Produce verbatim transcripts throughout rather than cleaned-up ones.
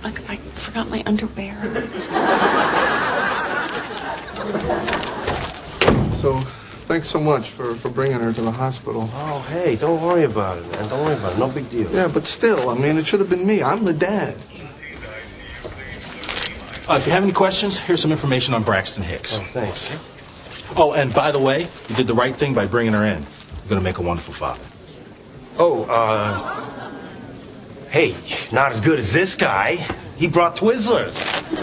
Look, I forgot my underwear. So, thanks so much for, for bringing her to the hospital. Oh, hey, don't worry about it, man. Don't worry about it. No big deal. Yeah, but still, I mean, it should have been me. I'm the dad. Uh, if you have any questions, here's some information on Braxton Hicks. Oh, thanks. Oh, and by the way, you did the right thing by bringing her in. You're going to make a wonderful father. Oh, uh... Hey, not as good as this guy. He brought Twizzlers.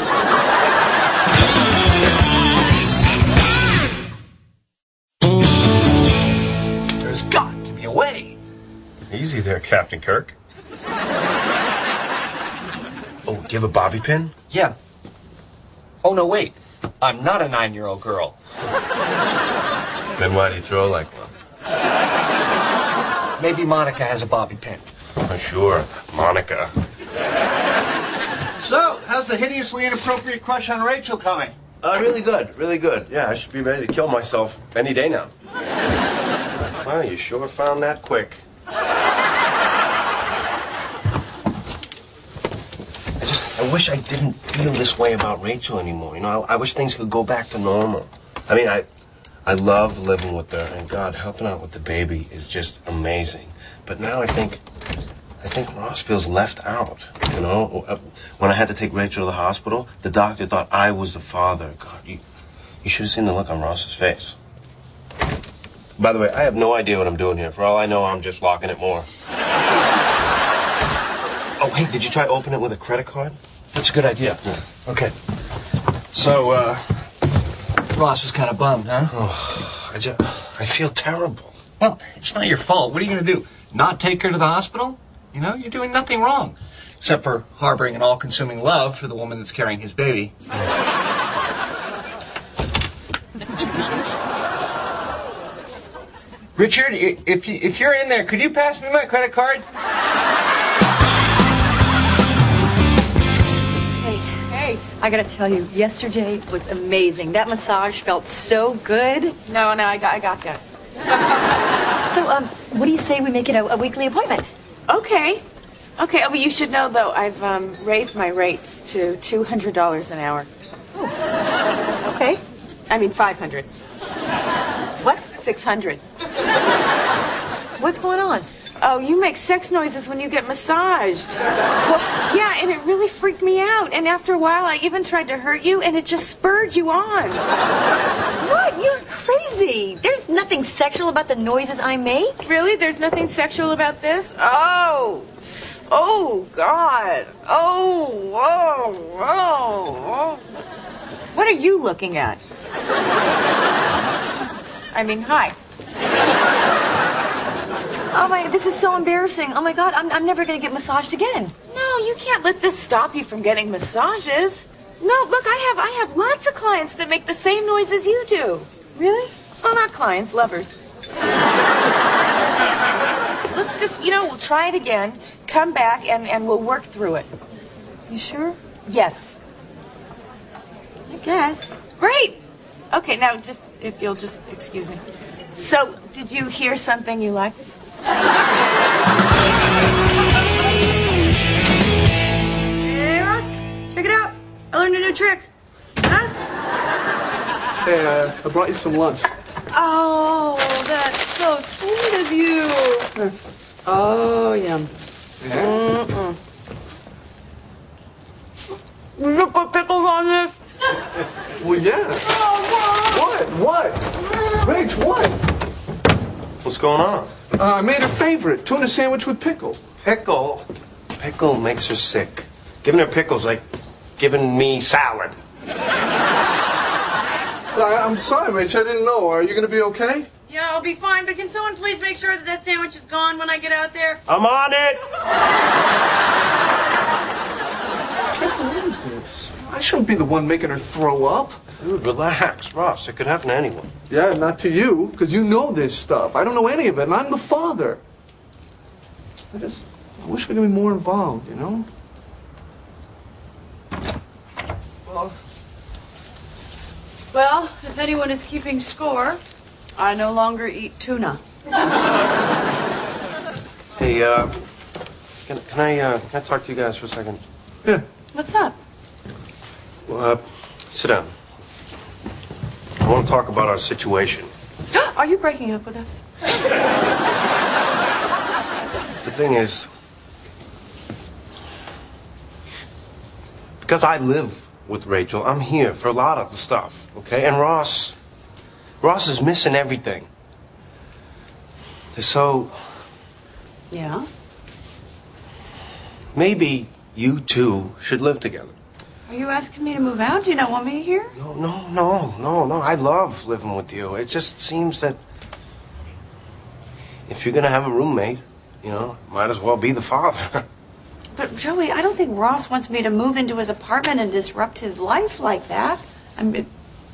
There's got to be a way. Easy there, Captain Kirk. Oh, do you have a bobby pin? Yeah. Oh, no, wait. I'm not a nine-year-old girl. Then why do you throw like one? Maybe Monica has a bobby pin. Oh, sure, Monica. So, how's the hideously inappropriate crush on Rachel coming? Uh, really good, really good. Yeah, I should be ready to kill myself any day now. Wow, you sure found that quick. I just, I wish I didn't feel this way about Rachel anymore. You know, I, I wish things could go back to normal. I mean, I, I love living with her, and God, helping out with the baby is just amazing. But now I think, I think Ross feels left out, you know? When I had to take Rachel to the hospital, the doctor thought I was the father. God, you, you should have seen the look on Ross's face. By the way, I have no idea what I'm doing here. For all I know, I'm just locking it more. Oh, hey, did you try opening it with a credit card? That's a good idea. Yeah. Okay. So, uh, Ross is kind of bummed, huh? Oh, I just, I feel terrible. Well, it's not your fault. What are you going to do? Not take her to the hospital? You know, you're doing nothing wrong. Except for harboring an all-consuming love for the woman that's carrying his baby. Richard, if, you, if you're in there, could you pass me my credit card? Hey, hey, I gotta tell you, yesterday was amazing. That massage felt so good. No, no, I got, I got that. So, um, what do you say we make it a, a weekly appointment? Okay. Okay, oh, but you should know, though, I've um, raised my rates to two hundred dollars an hour. Oh. Okay. I mean, five hundred. What? six hundred. What's going on? Oh, you make sex noises when you get massaged. Well, yeah, and it really freaked me out. And after a while, I even tried to hurt you, and it just spurred you on. What? You're crazy. There's nothing sexual about the noises I make. Really? There's nothing sexual about this? Oh. Oh, God. Oh, whoa, whoa, whoa. What are you looking at? I mean, hi. Oh, my, this is so embarrassing. Oh, my God, I'm, I'm never going to get massaged again. No, you can't let this stop you from getting massages. No, look, I have I have lots of clients that make the same noises you do. Really? Well, not clients, lovers. Let's just, you know, we'll try it again, come back, and, and we'll work through it. You sure? Yes. I guess. Great. Okay, now just, if you'll just excuse me. So, did you hear something you liked? Hey, Ross, check it out. I learned a new trick. Huh? Hey, uh, I brought you some lunch. Oh, that's so sweet of you. Oh, yum. Yeah? Mm-mm. Did you put pickles on this? Well, yeah. Oh, What? What? Rach, what? What's going on? Uh, I made her favorite, tuna sandwich with pickle. Pickle? Pickle makes her sick. Giving her pickles like giving me salad. I, I'm sorry, Rach, I didn't know. Are you going to be okay? Yeah, I'll be fine, but can someone please make sure that that sandwich is gone when I get out there? I'm on it! I can't believe this. I shouldn't be the one making her throw up. Dude, relax, Ross. It could happen to anyone. Yeah, not to you, because you know this stuff. I don't know any of it, and I'm the father. I just, I wish I could be more involved, you know? Well, well, if anyone is keeping score, I no longer eat tuna. Hey, uh, can, can I, uh, can I talk to you guys for a second? Yeah. What's up? Well, uh, sit down. I want to talk about our situation. Are you breaking up with us? The thing is, because I live with Rachel, I'm here for a lot of the stuff, okay? And Ross, Ross is missing everything. So, Yeah? maybe you two should live together. Are you asking me to move out? Do you not want me here? No, no, no, no, no. I love living with you. It just seems that if you're gonna have a roommate, you know, might as well be the father. But, Joey, I don't think Ross wants me to move into his apartment and disrupt his life like that. I mean...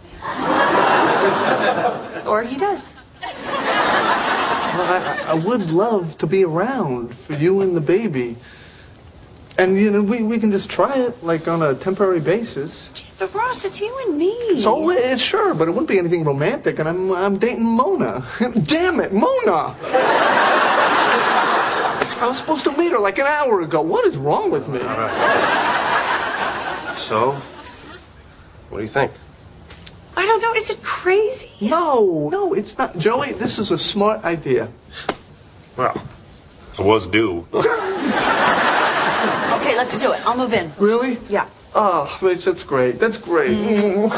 or he does. Well, I, I would love to be around for you and the baby. And, you know, we, we can just try it, like, on a temporary basis. But, Ross, it's you and me. So, uh, sure, but it wouldn't be anything romantic, and I'm, I'm dating Mona. Damn it, Mona! I was supposed to meet her like an hour ago. What is wrong with me? All right. So, what do you think? I don't know. Is it crazy? No, no, it's not. Joey, this is a smart idea. Well, it was due. Okay, let's do it. I'll move in. Really? Yeah. Oh, Rich, that's great. That's great. Mm.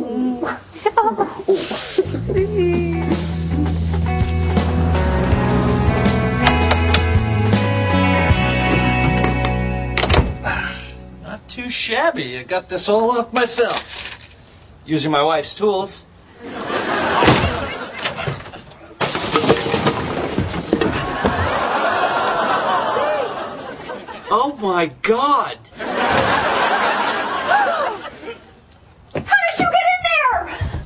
Not too shabby. I got this all off myself. Using my wife's tools. Oh my God! How did you get in there?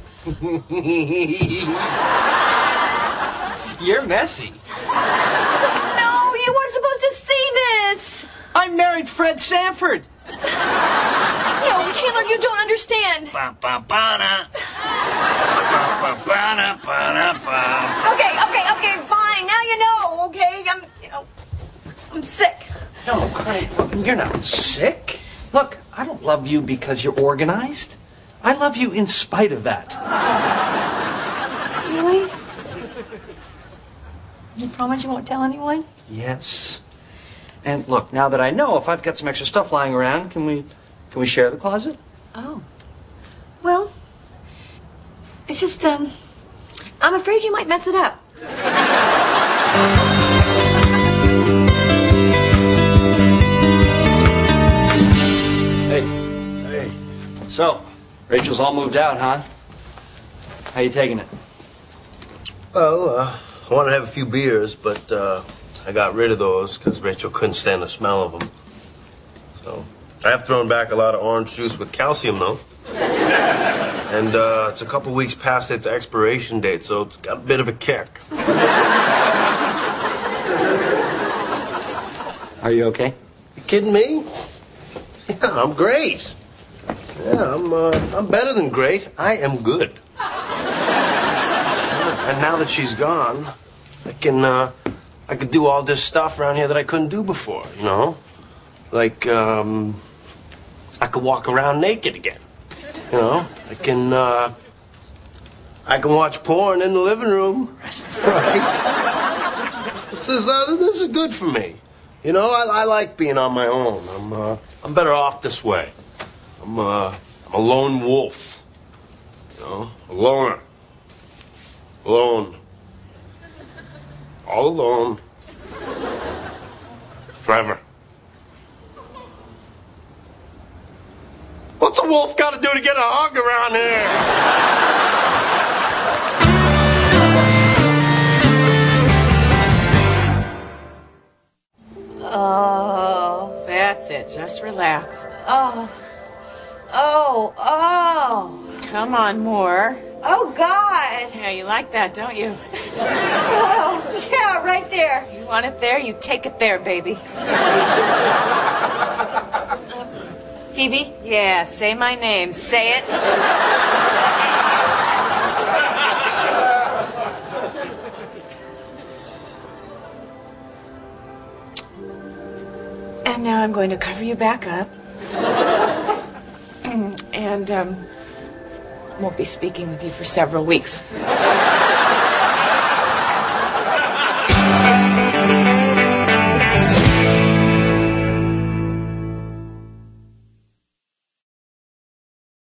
You're messy. No, you weren't supposed to see this. I married Fred Sanford. No, Chandler, you don't understand. Okay, okay, okay, fine. Now you know, okay? I'm, you know, I'm sick. No, Craig, you're not sick. Look, I don't love you because you're organized. I love you in spite of that. Really? You promise you won't tell anyone? Yes. And look, now that I know, if I've got some extra stuff lying around, can we can we share the closet? Oh. Well, it's just, um, I'm afraid you might mess it up. Hey. Hey. So, Rachel's all moved out, huh? How you taking it? Well, uh, I wanted to have a few beers, but uh, I got rid of those because Rachel couldn't stand the smell of them. So, I have thrown back a lot of orange juice with calcium, though. And uh, it's a couple weeks past its expiration date, so it's got a bit of a kick. Are you okay? You kidding me? Yeah, I'm great. Yeah, I'm uh, I'm better than great. I am good. And now that she's gone, I can uh, I can do all this stuff around here that I couldn't do before. You know, like um, I could walk around naked again. You know, I can uh, I can watch porn in the living room. Right? This is uh, this is good for me. You know, I, I like being on my own. I'm uh, I'm better off this way. I'm uh, I'm a lone wolf. You know, a loner. Alone. All alone. Forever. What's a wolf got to do to get a hug around here? Oh, that's it. Just relax. Oh. Oh, oh. Come on, more. Oh, God. Yeah, you like that, don't you? Oh, yeah, right there. You want it there, you take it there, baby. Phoebe? Yeah, say my name. Say it. And now I'm going to cover you back up. and um, won't be speaking with you for several weeks.